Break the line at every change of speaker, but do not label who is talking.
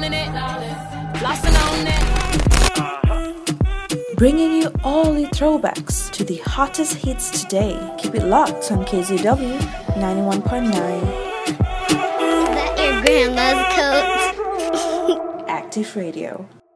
in it, flossing on it.
Bringing you all the throwbacks to the hottest hits today. Keep it locked on KZW 91.9.
Is that your grandma's coat?
Active Radio.